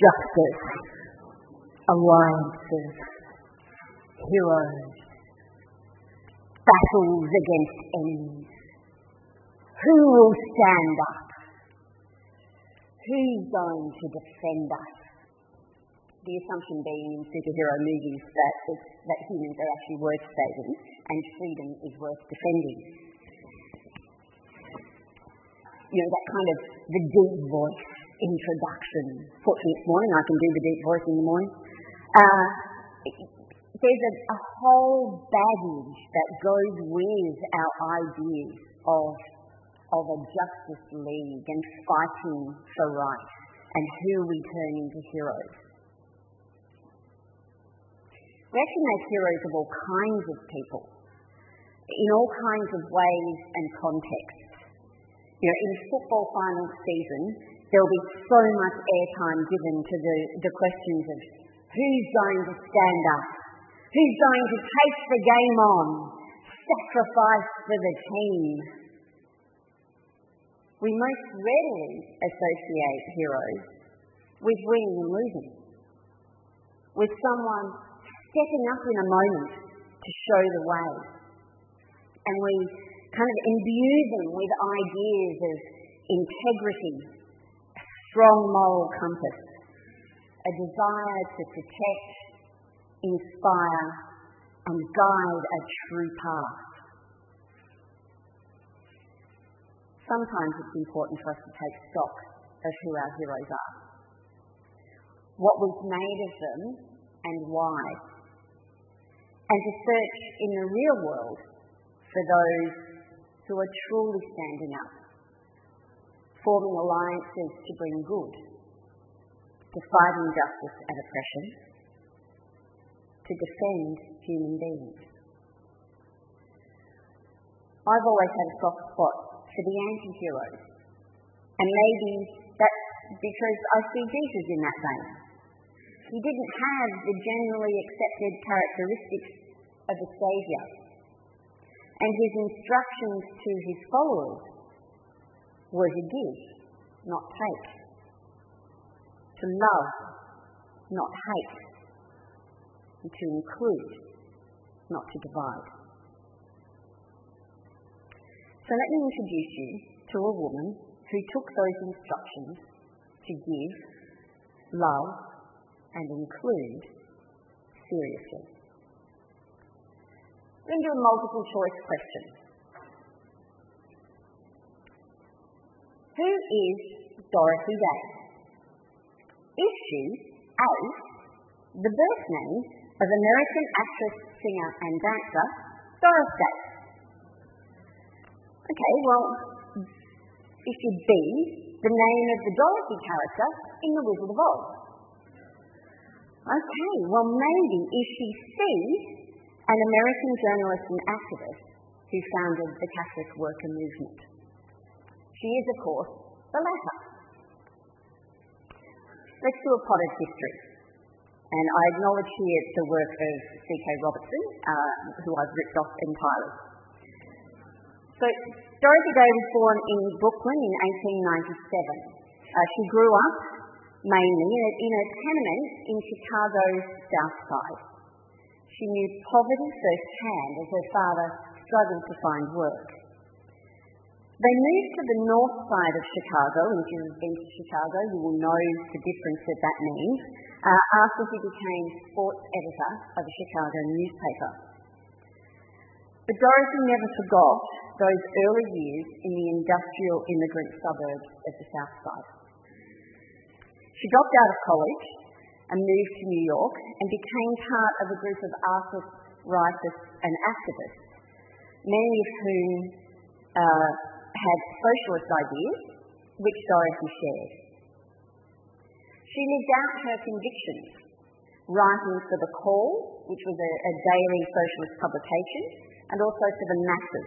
justice, alliances, heroes, battles against enemies. Who will stand up? Who's going to defend us? The assumption being in superhero movies that humans are actually worth saving and freedom is worth defending. You know, that kind of the deep voice introduction. Fortunately this morning I can do the deep voice in the morning. There's a whole baggage that goes with our ideas of a justice league and fighting for right and who we turn into heroes. We actually make heroes of all kinds of people, in all kinds of ways and contexts. You know, in football final season, there'll be so much airtime given to the questions of who's going to stand up, who's going to take the game on, sacrifice for the team. We most readily associate heroes with winning and losing, with someone stepping up in a moment to show the way. And we kind of imbue them with ideas of integrity, a strong moral compass, a desire to protect, inspire, and guide a true path. Sometimes it's important for us to take stock of who our heroes are, what was made of them and why, and to search in the real world for those who are truly standing up, forming alliances to bring good, to fight injustice and oppression, to defend human beings. I've always had a soft spot for the anti-heroes, and maybe that's because I see Jesus in that vein. He didn't have the generally accepted characteristics of a saviour, and his instructions to his followers were to give, not take, to love, not hate, and to include, not to divide. So let me introduce you to a woman who took those instructions to give, love, and include seriously. We're going to do a multiple choice question. Who is Dorothy Day? Is she A, the birth name of American actress, singer and dancer Doris Day? Okay, well, is she B, the name of the Dorothy character in The Wizard of Oz? Okay, well maybe is she C, an American journalist and activist who founded the Catholic worker movement? She is, of course, the latter. Let's do a potted history. And I acknowledge here the work of C.K. Robertson, who I've ripped off entirely. So, Dorothy Day was born in Brooklyn in 1897. She grew up mainly in a tenement in Chicago's South Side. She knew poverty firsthand as her father struggled to find work. They moved to the north side of Chicago, and if you've been to Chicago, you will know the difference that means, after he became sports editor of a Chicago newspaper. But Dorothy never forgot those early years in the industrial immigrant suburbs of the South Side. She dropped out of college and moved to New York and became part of a group of artists, writers and activists, many of whom had socialist ideas, which Dorothy shared. She lived out her convictions, writing for The Call, which was a daily socialist publication, and also for The Masses.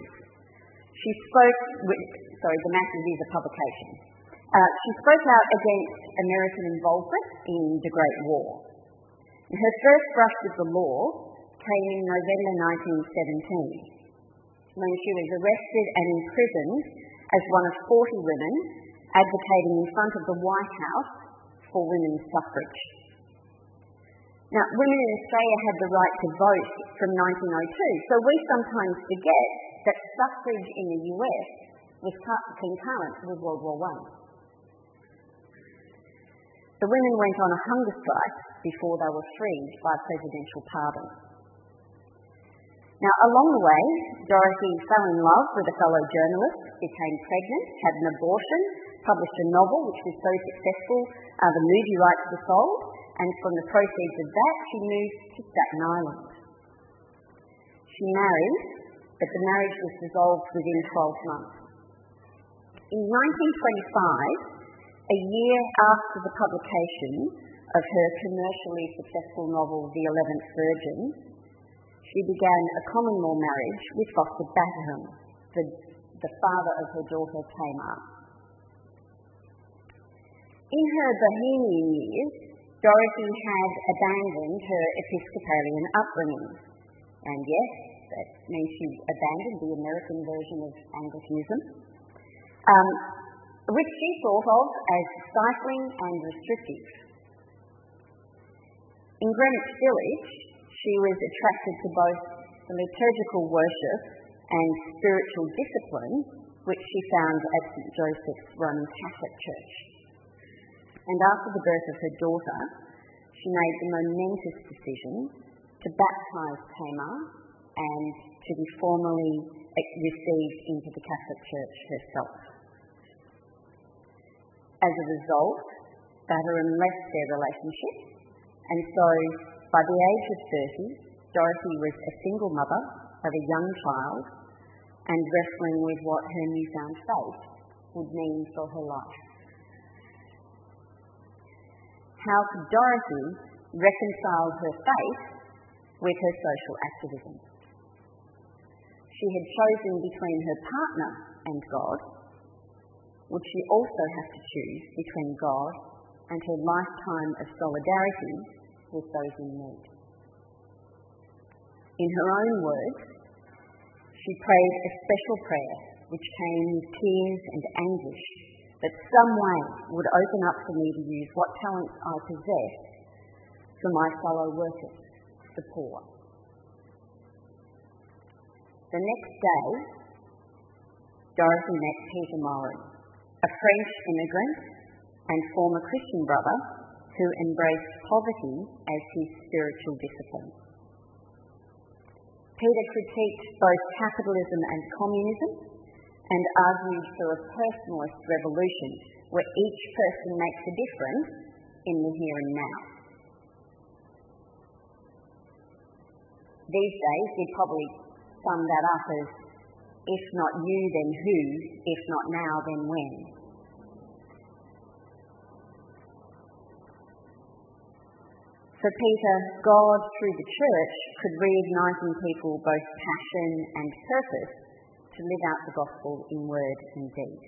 The Masses is a publication. She spoke out against American involvement in the Great War. Her first brush with the law came in November 1917, when she was arrested and imprisoned as one of 40 women advocating in front of the White House for women's suffrage. Now, women in Australia had the right to vote from 1902, so we sometimes forget that suffrage in the US was concurrent with World War I. The women went on a hunger strike before they were freed by presidential pardon. Now, along the way, Dorothy fell in love with a fellow journalist, became pregnant, had an abortion, published a novel which was so successful the movie rights were sold, and from the proceeds of that she moved to Staten Island. She married, but the marriage was dissolved within 12 months. In 1925, a year after the publication of her commercially successful novel The 11th Virgin, she began a common law marriage with Foster Batterham, the father of her daughter Tamar. In her bohemian years, Dorothy had abandoned her Episcopalian upbringing. And yes, that means she abandoned the American version of Anglicanism, which she thought of as stifling and restrictive. In Greenwich Village, she was attracted to both the liturgical worship and spiritual discipline which she found at St. Joseph's Roman Catholic Church. And after the birth of her daughter, she made the momentous decision to baptise Tamar and to be formally received into the Catholic Church herself. As a result, Batterham left their relationship, and so by the age of 30, Dorothy was a single mother of a young child and wrestling with what her newfound faith would mean for her life. How could Dorothy reconcile her faith with her social activism? She had chosen between her partner and God. Would she also have to choose between God and her lifetime of solidarity with those in need? In her own words, she prayed a special prayer which came with tears and anguish that some way would open up for me to use what talents I possess for my fellow workers, the poor. The next day, Dorothy met Peter Maury, a French immigrant and former Christian brother who embraced poverty as his spiritual discipline. Peter critiqued both capitalism and communism and argued for a personalist revolution where each person makes a difference in the here and now. These days, we'd probably sum that up as, if not you, then who? If not now, then when? For Peter, God, through the church, could reignite in people both passion and purpose to live out the gospel in word and deed.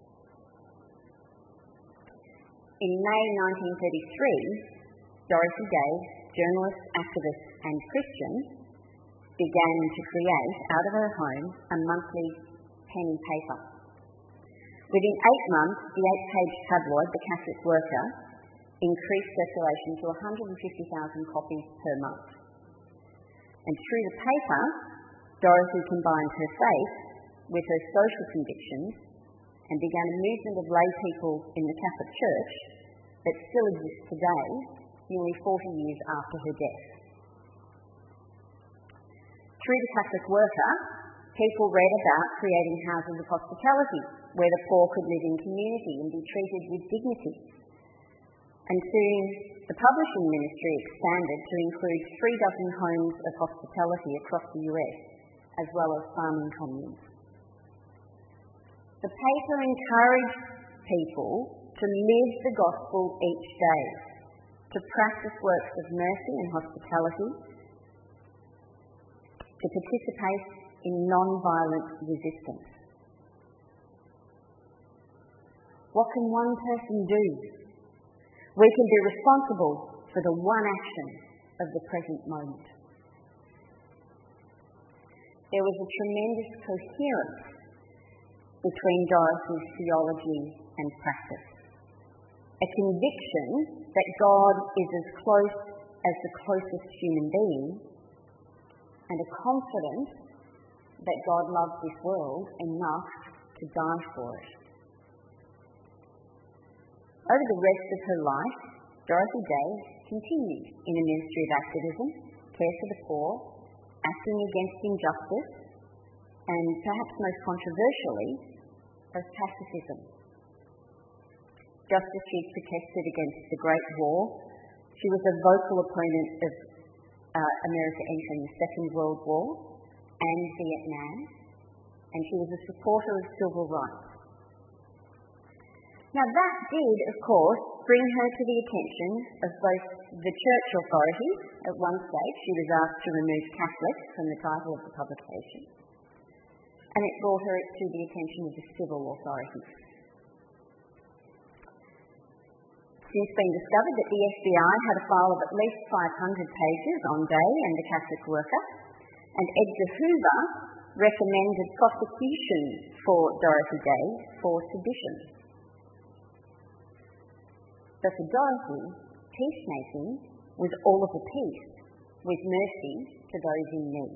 In May 1933, Dorothy Day, journalist, activist and Christian, began to create, out of her home, a monthly penny paper. Within 8 months, the 8-page tabloid, The Catholic Worker, increased circulation to 150,000 copies per month. And through the paper, Dorothy combined her faith with her social convictions and began a movement of lay people in the Catholic Church that still exists today, nearly 40 years after her death. Through the Catholic Worker, people read about creating houses of hospitality where the poor could live in community and be treated with dignity. And soon, the publishing ministry expanded to include 36 homes of hospitality across the US, as well as farming communes. The paper encouraged people to live the gospel each day, to practice works of mercy and hospitality, to participate in non-violent resistance. What can one person do? We can be responsible for the one action of the present moment. There was a tremendous coherence between Dorothy's theology and practice, a conviction that God is as close as the closest human being, and a confidence that God loves this world enough to die for it. Over the rest of her life, Dorothy Day continued in a ministry of activism, care for the poor, acting against injustice, and perhaps most controversially, of pacifism. Just as she protested against the Great War, she was a vocal opponent of America entering the Second World War and Vietnam, and she was a supporter of civil rights. Now that did, of course, bring her to the attention of both the church authorities. At one stage, she was asked to remove Catholic from the title of the publication, and it brought her to the attention of the civil authorities. It's since been discovered that the FBI had a file of at least 500 pages on Day and the Catholic worker, and Edgar Hoover recommended prosecution for Dorothy Day for sedition. But for Dorothy, peacemaking was all of the peace, with mercy to those in need.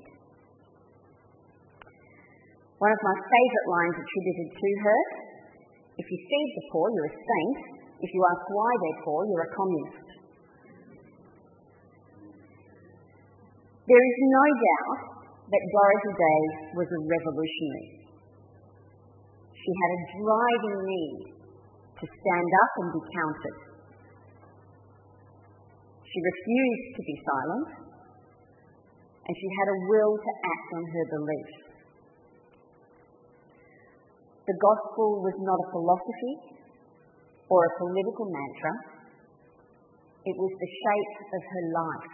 One of my favourite lines attributed to her: if you feed the poor, you're a saint. If you ask why they're poor, you're a communist. There is no doubt that Dorothy Day was a revolutionary. She had a driving need to stand up and be counted. She refused to be silent, and she had a will to act on her beliefs. The gospel was not a philosophy or a political mantra. It was the shape of her life.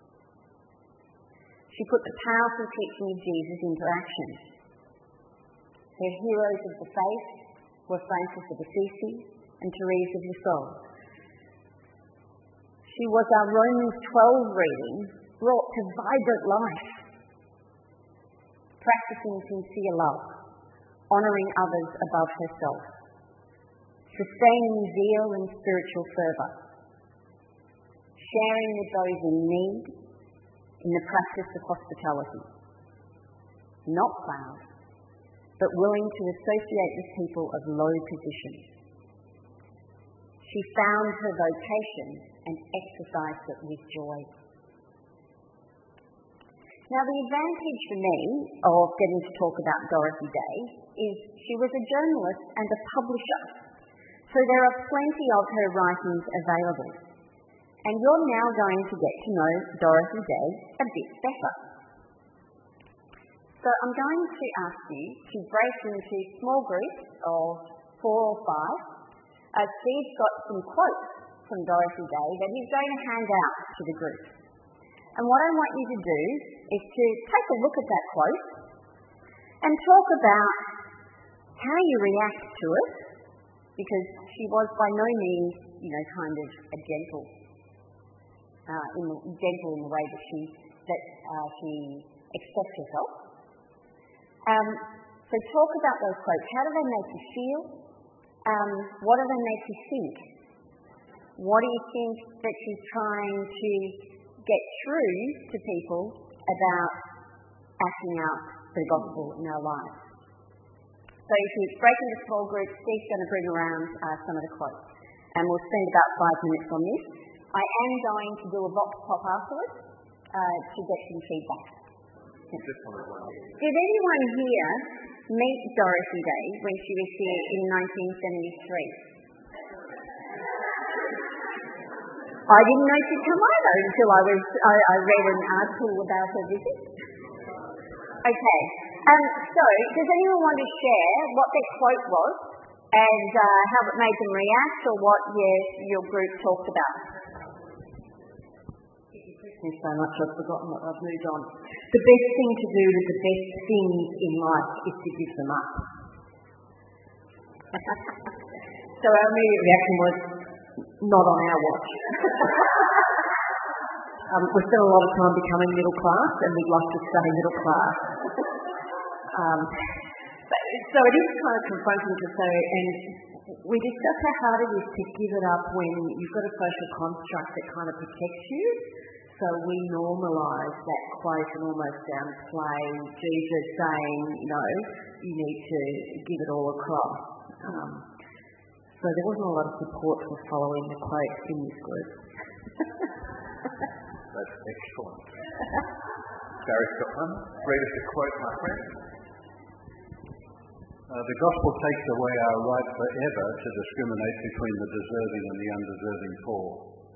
She put the powerful teaching of Jesus into action. Her heroes of the faith were Francis of Assisi and Therese of Lisieux. She was our Romans 12 reading brought to vibrant life, practicing sincere love, honouring others above herself, sustaining zeal and spiritual fervour, sharing with those in need in the practice of hospitality, not proud, but willing to associate with people of low position. She found her vocation and exercised it with joy. Now, the advantage for me of getting to talk about Dorothy Day is she was a journalist and a publisher, so there are plenty of her writings available. And you're now going to get to know Dorothy Day a bit better. So I'm going to ask you to break into small groups of 4 or 5. Steve's got some quotes from Dorothy Day that he's going to hand out to the group. And what I want you to do is to take a look at that quote and talk about how you react to it, because she was by no means, kind of a gentle in the way that she expressed herself. So talk about those quotes. How do they make you feel? What do they make you think? What do you think that she's trying to get through to people about acting out the gospel in our lives? So if you break into small groups, Steve's going to bring around some of the quotes, and we'll spend about 5 minutes on this. I am going to do a vox pop afterwards to get some feedback. Did anyone here meet Dorothy Day when she was here in 1973? I didn't know she'd come over until I read an article about her visit. Okay, so does anyone want to share what their quote was and how it made them react, or what your group talked about? Thanks so much, I've forgotten what I've moved on. The best thing to do with the best things in life is to give them up. So our immediate reaction was, not on our watch. We spent a lot of time becoming middle class, and we'd like to stay middle class. So it is kind of confronting to say, and we discussed how hard it is to give it up when you've got a social construct that kind of protects you. So we normalise that quote and almost downplay Jesus saying, you need to give it all across. So there wasn't a lot of support for following the quote in this group. That's excellent. Gary's got one. Read us a quote, my friend. The gospel takes away our right forever to discriminate between the deserving and the undeserving poor.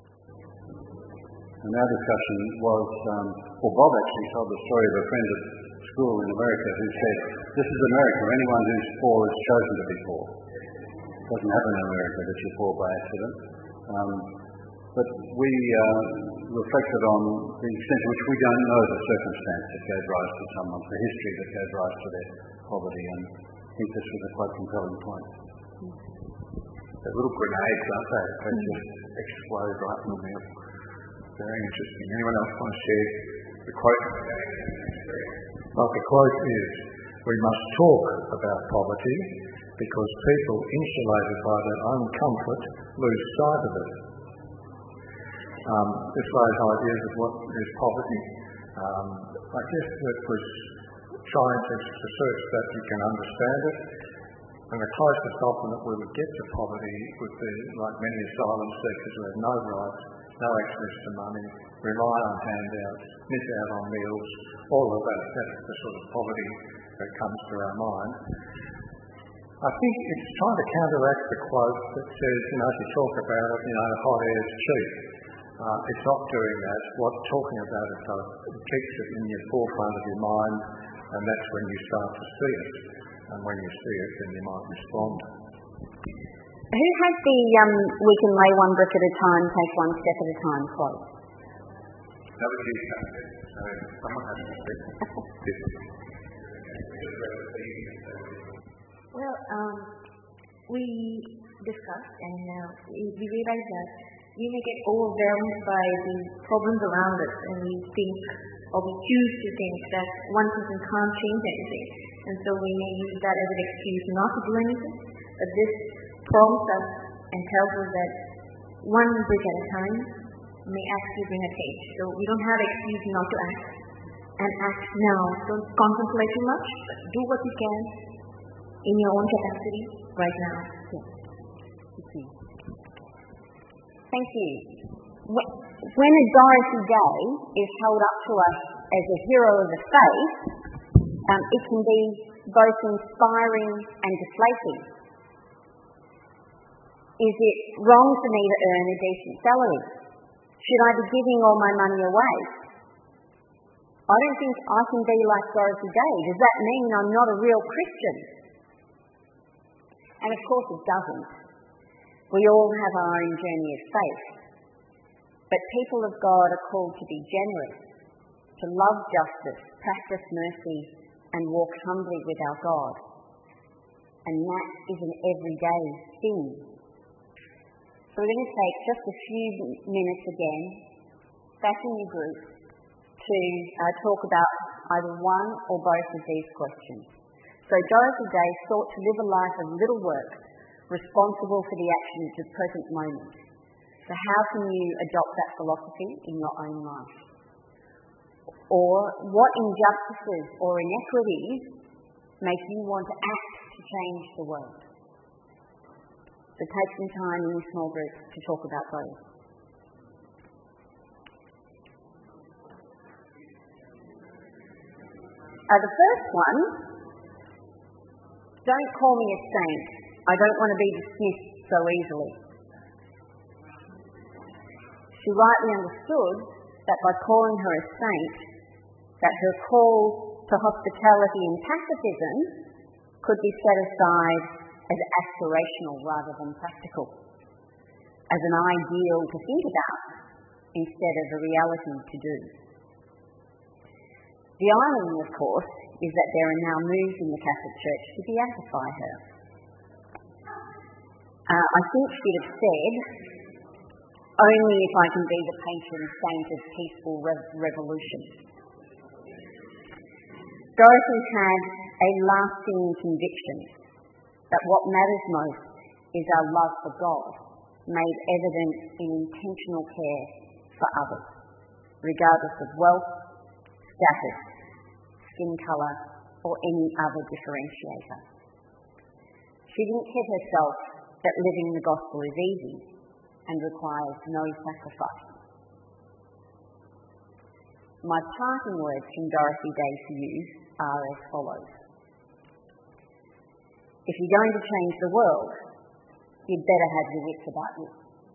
And our discussion was, Bob actually told the story of a friend at school in America who said, this is America, anyone who's poor is chosen to be poor. It doesn't happen in America that you're poor by accident. But we reflected on the extent to which we don't know the circumstance that gave rise to someone, the history that gave rise to their poverty, and I think this was a quite compelling point. They're little grenades, aren't they? They just explode right in the middle. Very interesting. Anyone else want to share the quote? Well, the quote is, we must talk about poverty because people insulated by their own comfort lose sight of it. This raises ideas of what is poverty. I guess it was trying to search that you can understand it. And the closest often that we would get to poverty would be like many asylum seekers who have no rights, no access to money, rely on handouts, miss out on meals, all of that. That's the sort of poverty that comes to our mind. I think it's trying to counteract the quote that says, if you talk about it, hot air is cheap. It's not doing that. What talking about it does, it keeps it in your forefront of your mind, and that's when you start to see it. And when you see it, then you might respond. Who has the we can lay one brick at a time, take one step at a time quote? That was you, Catherine. So someone has to speak. Well, we discussed and we realised that we may get overwhelmed by the problems around us, and we think, or we choose to think that one person can't change anything, and so we may use that as an excuse not to do anything. But this prompts us and tells us that one brick at a time may actually bring a change. So we don't have excuse not to act, and act now. Don't contemplate too much, but do what you can in your own capacity right now. Yes. Thank you. When a Dorothy Day is held up to us as a hero of the faith, it can be both inspiring and deflating. Is it wrong for me to earn a decent salary? Should I be giving all my money away? I don't think I can be like Dorothy Day. Does that mean I'm not a real Christian? And of course it doesn't. We all have our own journey of faith. But people of God are called to be generous, to love justice, practice mercy, and walk humbly with our God. And that is an everyday thing. So we're going to take just a few minutes again, back in your group, to talk about either one or both of these questions. So Dorothy Day sought to live a life of little work, responsible for the actions of present moment. So how can you adopt that philosophy in your own life? Or what injustices or inequities make you want to act to change the world? So take some time in your small group to talk about those. The first one, don't call me a saint. I don't want to be dismissed so easily. She rightly understood that by calling her a saint, that her call to hospitality and pacifism could be set aside as aspirational rather than practical, as an ideal to think about instead of a reality to do. The irony, of course, is that there are now moves in the Catholic Church to beatify her. I think she'd have said, only if I can be the patron saint of peaceful revolution. Dorothy had a lasting conviction that what matters most is our love for God, made evident in intentional care for others, regardless of wealth, status, skin colour, or any other differentiator. She didn't kid herself that living the gospel is easy and requires no sacrifice. My parting words from Dorothy Day to you are as follows. If you're going to change the world, you'd better have your wits about you.